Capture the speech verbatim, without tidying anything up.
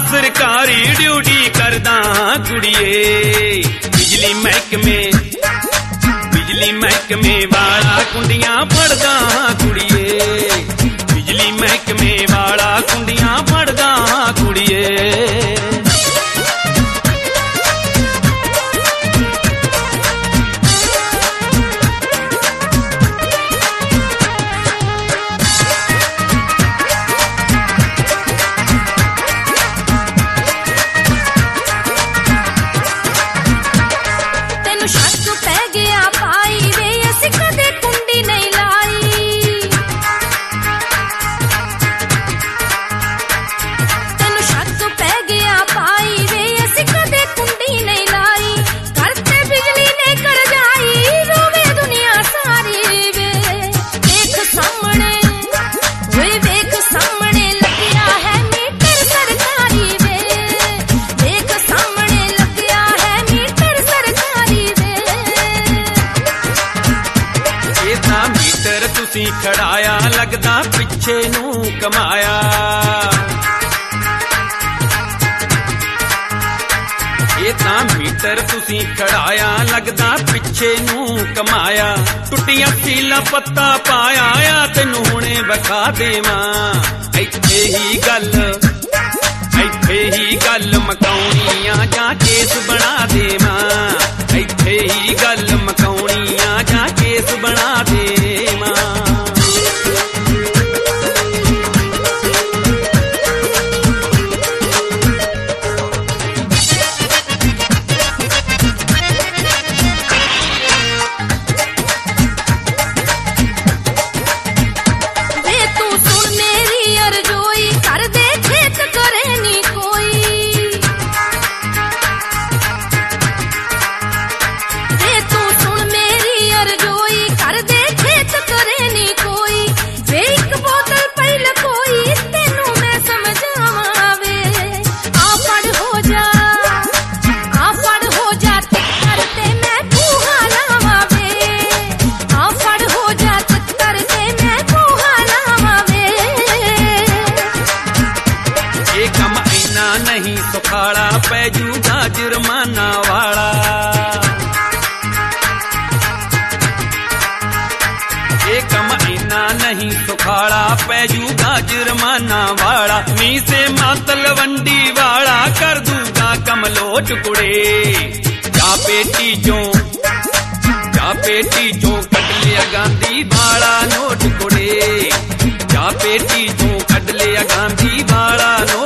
सरकारी ड्यूटी करदा कुड़िए बिजली महकमे बिजली महकमे वाला कुंडियां फड़दा कुड़िए बिजली महकमे वाला कुंडियां फड़दा कुड़िए तुसी खड़ाया लगदा पिछे नू कमाया ये तां मीटर तुसी खड़ाया लगदा पिछे नू कमाया टुटियां सीला पत्ता पाया आ तैनू हुणे बखा देवां इत्थे ही गल इत्थे ही गल मकाउणियां जां केस बना देवां इत्थे ही गल मकाउणियां जां केस बना देवां नहीं सुखाड़ा पैजूगा जुर्माना वाला ये कम इना नहीं सुखाड़ा पैजूगा जुर्माना वाला मी से मातल वंडी वाला कर दूंगा कमलो टुकड़े जा पेटी जो जा पेटी जो कट लिया गांधी वाला नोट कुड़े जा पेटी जो कट लिया गांधी वाला